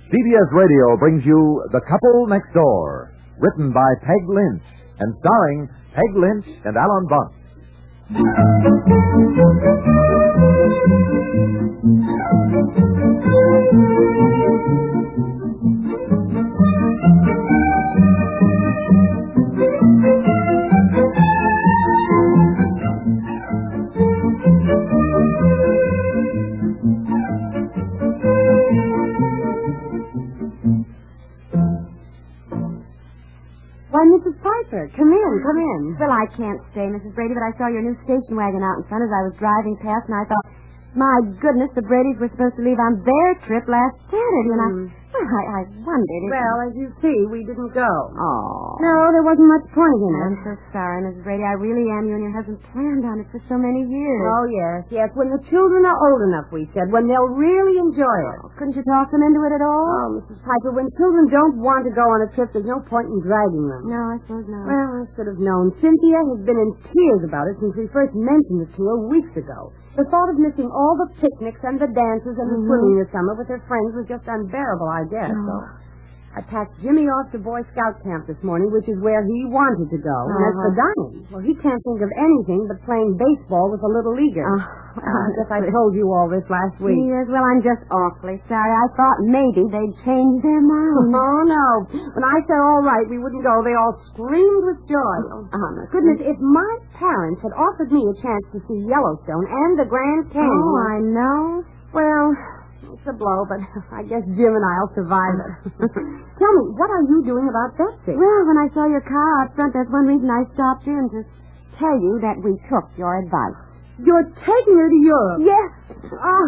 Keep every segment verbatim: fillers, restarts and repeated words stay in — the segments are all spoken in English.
C B S Radio brings you The Couple Next Door, written by Peg Lynch and starring Peg Lynch and Alan Bunce. Why, Missus Piper, come in, come in. Well, I can't stay, Missus Brady, but I saw your new station wagon out in front as I was driving past, and I thought, my goodness, the Bradys were supposed to leave on their trip last Saturday, and I, well, I, I wondered if... Well, as you see, we didn't go. Oh. No, there wasn't much point in it. I'm so sorry, Missus Brady. I really am. You and your husband planned on it for so many years. Oh, yes, yes. When the children are old enough, we said, when they'll really enjoy it. Oh, couldn't you talk them into it at all? Oh, Missus Piper, when children don't want to go on a trip, there's no point in dragging them. No, I suppose not. Well, I should have known. Cynthia has been in tears about it since we first mentioned it to her weeks ago. The thought of missing all the picnics and the dances and the Mm-hmm. swimming this summer with her friends was just unbearable, I guess. Oh. So I packed Jimmy off to Boy Scout camp this morning, which is where he wanted to go. And as for Uh-huh. Donnie, well, he can't think of anything but playing baseball with a little leaguer. Oh, I guess I told you all this last week. Yes, well, I'm just awfully sorry. I thought maybe they'd change their mind. Oh, no. When I said all right, we wouldn't go, they all screamed with joy. Oh, my goodness, if my parents had offered me a chance to see Yellowstone and the Grand Canyon... Oh, I know. Well, it's a blow, but I guess Jim and I'll survive it. Tell me, what are you doing about Betsy? Well, when I saw your car out front, that's one reason I stopped in to tell you that we took your advice. You're taking her to Europe. Yes. Oh,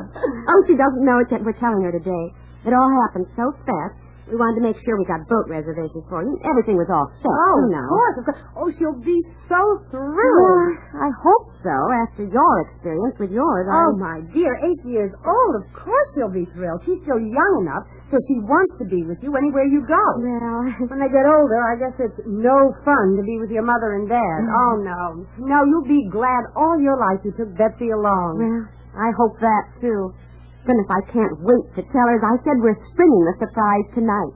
oh she doesn't know it yet. We're telling her today. It all happened so fast. We wanted to make sure we got boat reservations for you. Everything was all set. Oh, you of know. course, of course. Oh, she'll be so thrilled. Well, I hope so, after your experience with yours. Oh, I... my dear, eight years old. Of course she'll be thrilled. She's still young enough, so she wants to be with you anywhere you go. Well, when they get older, I guess it's no fun to be with your mother and dad. Mm. Oh, no. No, you'll be glad all your life you took Betsy along. well, I hope that, too. Goodness, I can't wait to tell her. As I said, we're springing the surprise tonight.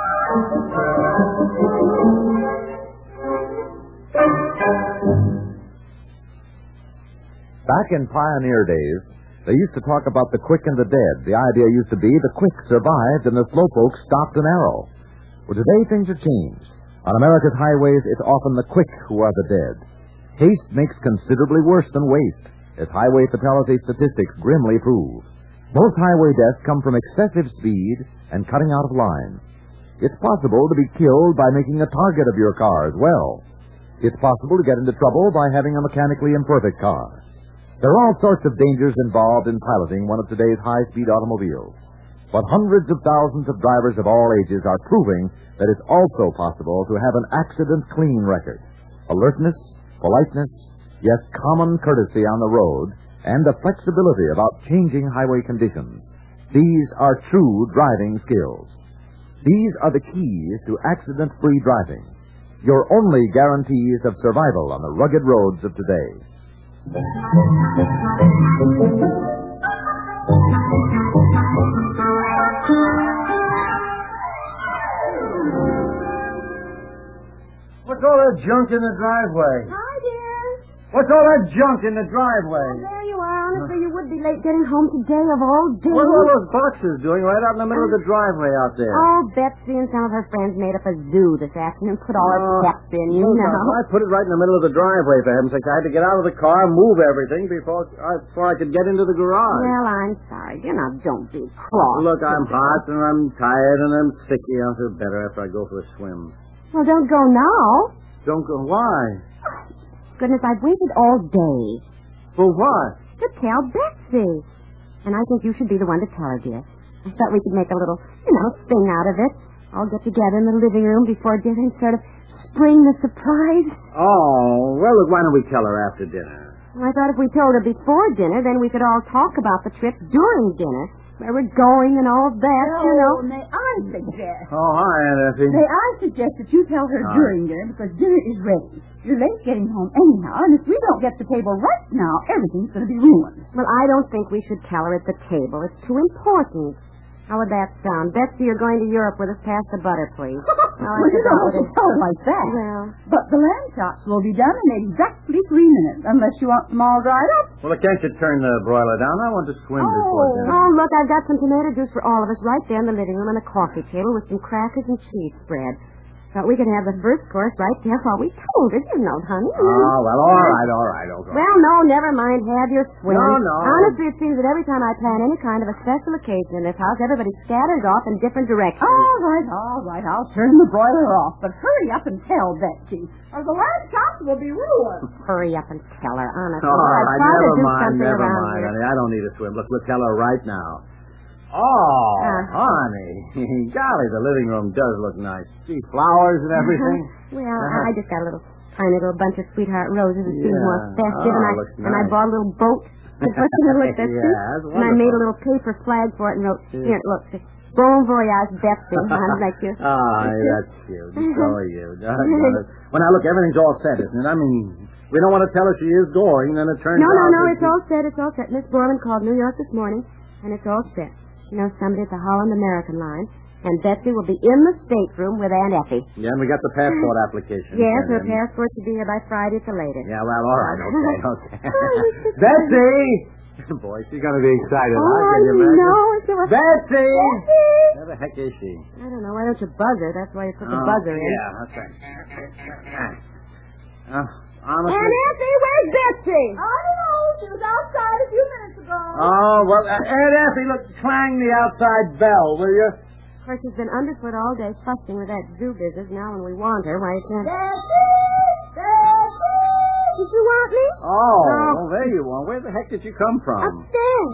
Back in pioneer days, they used to talk about the quick and the dead. The idea used to be the quick survived and the slowpoke stopped an arrow. Well, today things have changed. On America's highways, it's often the quick who are the dead. Haste makes considerably worse than waste, as highway fatality statistics grimly prove. Most highway deaths come from excessive speed and cutting out of line. It's possible to be killed by making a target of your car as well. It's possible to get into trouble by having a mechanically imperfect car. There are all sorts of dangers involved in piloting one of today's high-speed automobiles. But hundreds of thousands of drivers of all ages are proving that it's also possible to have an accident-clean record. Alertness, politeness, yes, common courtesy on the road, and the flexibility about changing highway conditions. These are true driving skills. These are the keys to accident-free driving, your only guarantees of survival on the rugged roads of today. What's all that junk in the driveway? Hi, dear. What's all that junk in the driveway? There you are. Honestly, you would be late getting home today of all days. What are all those boxes doing right out in the middle of the driveway out there? Oh, Betsy and some of her friends made up a zoo this afternoon. Put all her Oh, pets in, you no, know. no, I put it right in the middle of the driveway, for heaven's sake. I had to get out of the car, move everything before I, before I could get into the garage. Well, I'm sorry. You know, don't be cross. Look, I'm hot and I'm tired and I'm sticky. I'll feel better after I go for a swim. Well, don't go now. Don't go. Why? Goodness, I've waited all day For what? to tell Betsy. And I think you should be the one to tell her, dear. I thought we could make a little, you know, thing out of it. All get together in the living room before dinner and sort of spring the surprise. Oh, well, look, why don't we tell her after dinner? I thought if we told her before dinner, then we could all talk about the trip during dinner. Where we're going and all that, you know. May I suggest? Oh, hi, Aunt Effie. May I suggest that you tell her Hi. during dinner because dinner is ready. You're late getting home anyhow, and if we don't get the table right now, everything's going to be ruined. Well, I don't think we should tell her at the table. It's too important. How would that sound? Betsy, you're going to Europe with us. Pass the butter, please. Oh, Well, you don't have to tell it like that. Well, But the lamb chops will be done in exactly three minutes, unless you want them all dried up. Well, can't you turn the broiler down? I want to swim before Oh. dinner. oh, look, I've got some tomato juice for all of us right there in the living room on the coffee table with some crackers and cheese spread. Thought we could have the first course right there while we told it, you know, honey. Oh, well, all right, all right, okay. Well, no, never mind. Have your swim. No, no. Honestly, it seems that every time I plan any kind of a special occasion in this house, everybody scatters off in different directions. All right, all right. I'll turn the broiler off. But hurry up and tell Betsy, or the lamb chops will be ruined. Hurry up and tell her, honestly. All I've right, tried to never do mind, something never around mind, here. honey. I don't need a swim. Look, we'll tell her right now. Oh, Uh. honey. Golly, the living room does look nice. See, flowers and everything. Well, Uh-huh. I just got a little tiny little bunch of sweetheart roses that seemed Yeah. more festive, Oh, and I looks and I nice. bought a little boat to put in the look that's Yeah, that's and I made a wonderful. little paper flag for it and wrote, Yeah. here, look, Bon voyage, Betsy. I'd like you. Oh, that's cute. So are you. Doggone it. Well, now, look, everything's all set, isn't it? I mean, we don't want to tell her she is going, then it turns No, out... no, no, that it's she- all set, it's all set. Miss Borman called New York this morning, and it's all set. She knows somebody at the Holland American line, and Betsy will be in the stateroom with Aunt Effie. Yeah, and we got the passport application. Yes, her sent in. passport should be here by Friday at the latest. Yeah, well, all right, okay, okay. Oh, Betsy! Boy, she's going to be excited. Oh, huh? I Can you imagine? know. It's a- Betsy! Betsy! Where the heck is she? I don't know. Why don't you buzz her? That's why you put the Oh, buzzer in. Yeah, that's right. Uh, honestly... Aunt Effie, where's Betsy? I don't know. She was outside a few minutes ago. Oh, well, uh, Aunt Effie, look, clang the outside bell, will you? Of course, she's been underfoot all day fussing with that zoo business. Now when we want her, why you can't... Betsy! Betsy! Did you want me? Oh, Oh. well, there you are. Where the heck did you come from? Upstairs.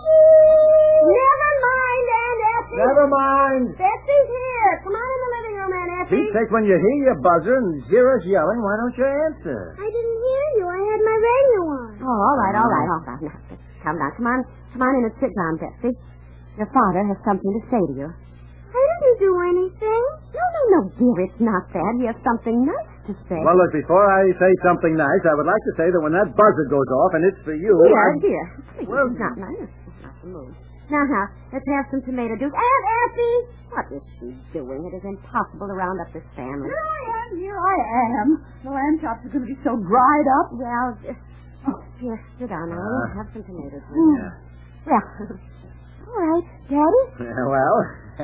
Never mind, Aunt Effie. Never mind. Betsy's here. Come on in the living room, Aunt Effie. Pete, take when you hear your buzzer and hear us yelling, why don't you answer? I didn't hear you. I had my radio on. Oh, all right, all right, all right. Now, come down. Come on. Come on in and sit down, Betsy. Your father has something to say to you. I didn't do anything. No, no, no, dear. It's not that. He has something nice to say. Well, look, before I say something nice, I would like to say that when that buzzer goes off and it's for you... Dear, I- dear. Please, Well- it's not nice. It's not the mood. Now, now, let's have some tomato juice. Aunt Effie! What is she doing? It is impossible to round up this family. Here I am. Here I am. The lamb chops are going to be so dried up. Well, just... Oh, here, sit down now. Uh, We'll have some tomatoes. Yeah. Well, all right. Daddy? Well,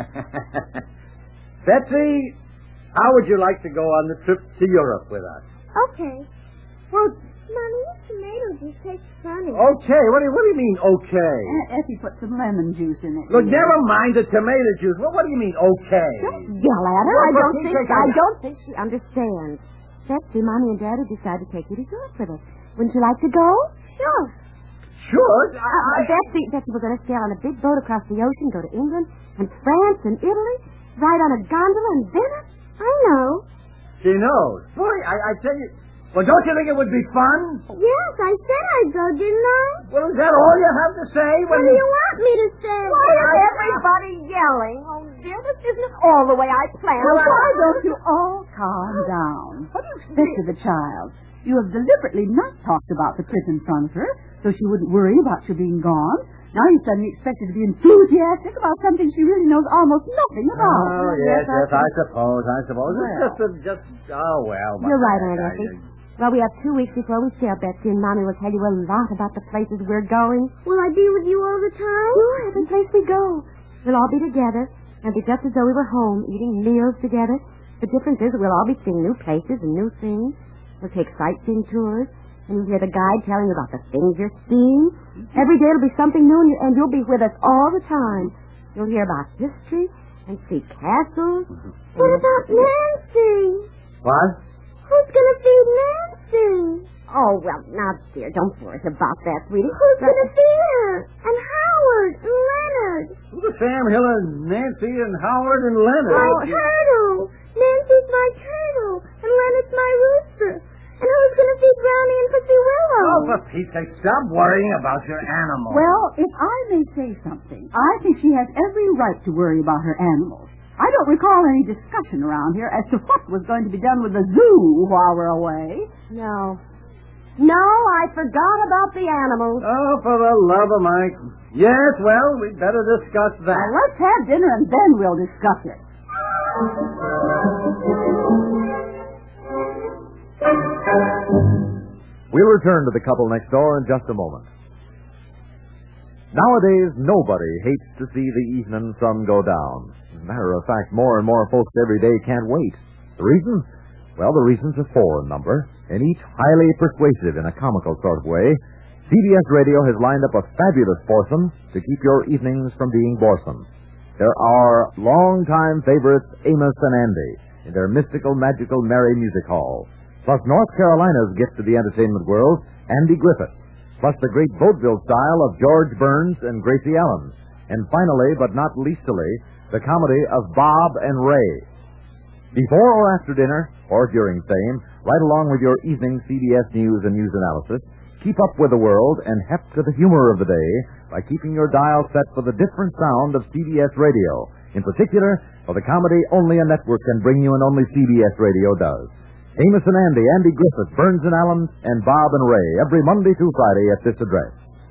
Betsy, how would you like to go on the trip to Europe with us? Okay. Well, Mommy, this tomato juice tastes funny. Okay, what do you, what do you mean, okay? Aunt Effie put some lemon juice in it. Look, dear. never mind the tomato juice. Well, what do you mean, okay? Don't yell at her. Well, I for don't Pete's think sake, I I- don't think she understands. Betsy, Mommy and Daddy decided to take you to Europe with us. Wouldn't you like to go? Sure. Sure. I, Uh, I, Betsy, Betsy, we're going to sail on a big boat across the ocean, go to England and France and Italy, ride on a gondola in Venice. I know. she knows. Boy, I, I tell you... Well, don't you think it would be fun? Yes, I said I'd go, didn't I? Well, is that all you have to say? When you... want me to say? Why is everybody yelling? Oh, dear, this isn't all the way I planned. Well, why don't you all calm down? What do you expect of the child? You have deliberately not talked about the trip in front of her, so she wouldn't worry about you being gone. Now you suddenly expect her to be enthusiastic about something she really knows almost nothing about. Oh, yes, yes, I suppose, I suppose. It's just a, just, oh, well. what You're the right, heck, Aunt I- Effie. Well, we have two weeks before we sail, Betsy, and Mommy will tell you a lot about the places we're going. Will I be with you all the time? Sure, every place we go. We'll all be together, and be just as though we were home, eating meals together. The difference is that we'll all be seeing new places and new things. We'll take sightseeing tours, and you'll hear the guide telling you about the things you're seeing. Every day it'll be something new, and, you, and you'll be with us all the time. You'll hear about history and see castles. What about Nancy? What? Who's going to feed Nancy? Oh, well, now, dear, don't worry about that, sweetie. Who's going to feed her? And Howard and Leonard. Who the Sam Hill and Nancy and Howard and Leonard? My turtle. Nancy's my turtle. And Leonard's my rooster. And who's going to feed Brownie and Pussy Willow? Oh, for Pete's sake, stop worrying about your animals. Well, if I may say something, I think she has every right to worry about her animals. I don't recall any discussion around here as to what was going to be done with the zoo while we're away. No. No, I forgot about the animals. Oh, for the love of Mike. Yes, well, we'd better discuss that. Now, let's have dinner and then we'll discuss it. We'll return to the couple next door in just a moment. Nowadays, nobody hates to see the evening sun go down. As a matter of fact, more and more folks every day can't wait. The reason? Well, the reasons are four in number, and each highly persuasive in a comical sort of way. C B S Radio has lined up a fabulous foursome to keep your evenings from being boresome. There are longtime favorites Amos and Andy in their mystical, magical, merry music hall. Plus North Carolina's gift to the entertainment world, Andy Griffith. Plus the great vaudeville style of George Burns and Gracie Allen. And finally, but not leastily, the comedy of Bob and Ray. Before or after dinner, or during same, right along with your evening C B S News and news analysis, keep up with the world and hep to the humor of the day by keeping your dial set for the different sound of C B S Radio. In particular, for the comedy only a network can bring you and only C B S Radio does. Amos and Andy, Andy Griffith, Burns and Allen, and Bob and Ray, every Monday through Friday at this address.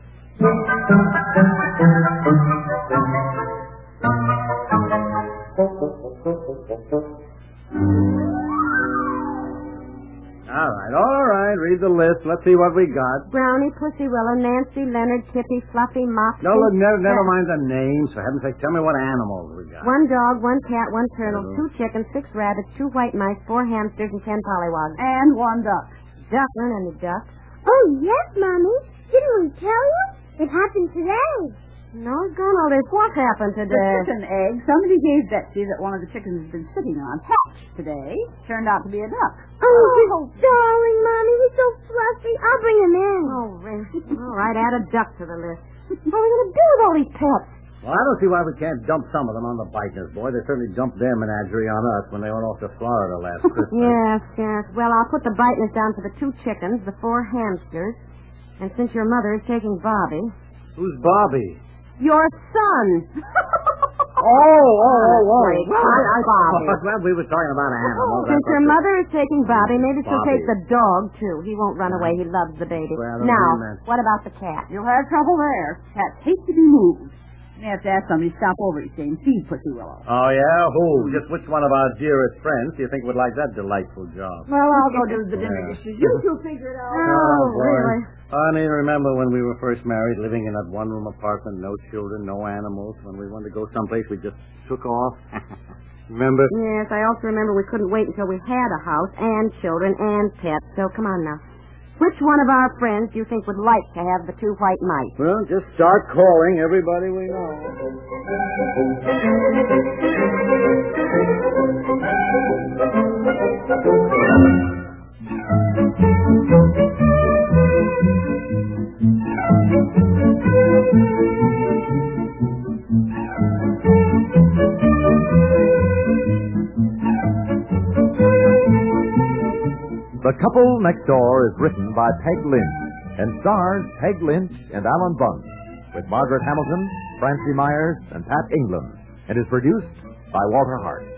All right, all right, read the list. Let's see what we got. Brownie, Pussy Willow, Nancy, Leonard, Tippy, Fluffy, Mopsy. No, look, never, never mind the names. For heaven's sake, tell me what animals we got. One dog, one cat, one turtle, Uh-huh. two chickens, six rabbits, two white mice, four hamsters, and ten pollywogs. And one duck. Duckling and a duck. Oh, yes, Mommy. Didn't we tell you? It happened today. No, gone this. What happened The today? chicken egg somebody gave Betsy that one of the chickens has been sitting on hatched today. Turned out to be a duck. Oh, darling, Mommy. He's so fluffy. I'll bring him in. Oh, Ray. All right, add a duck to the list. What are we going to do with all these pets? Well, I don't see why we can't dump some of them on the Bikers, boy. They certainly dumped their menagerie on us when they went off to Florida last Christmas. Yes, yes. Well, I'll put the brightness down for the two chickens, the four hamsters, and since your mother is taking Bobby... Who's Bobby? Your son! Oh, oh, oh, oh. Great. Well, I, I, Bobby. well, we were talking about animals. Since your mother is taking Bobby, maybe she'll Bobby. take the dog, too. He won't run away. He loves the baby. Well, now, then- what about the cat? You'll have trouble there. Cats hate to be moved. You may have to ask somebody to stop over each day and feed Pussy Willow. Oh, yeah? Who? Just which one of our dearest friends do you think would like that delightful job? Well, I'll go do the dinner Yeah. dishes. You two figure it out. Oh, really? I mean, remember when we were first married, living in that one-room apartment, no children, no animals. When we wanted to go someplace, we just took off. Remember? Yes, I also remember we couldn't wait until we had a house and children and pets. So come on now. Which one of our friends do you think would like to have the two white mice? Well, just start calling everybody we know. The Couple Next Door is written by Peg Lynch and stars Peg Lynch and Alan Bunce with Margaret Hamilton, Francie Myers, and Pat England, and is produced by Walter Hart.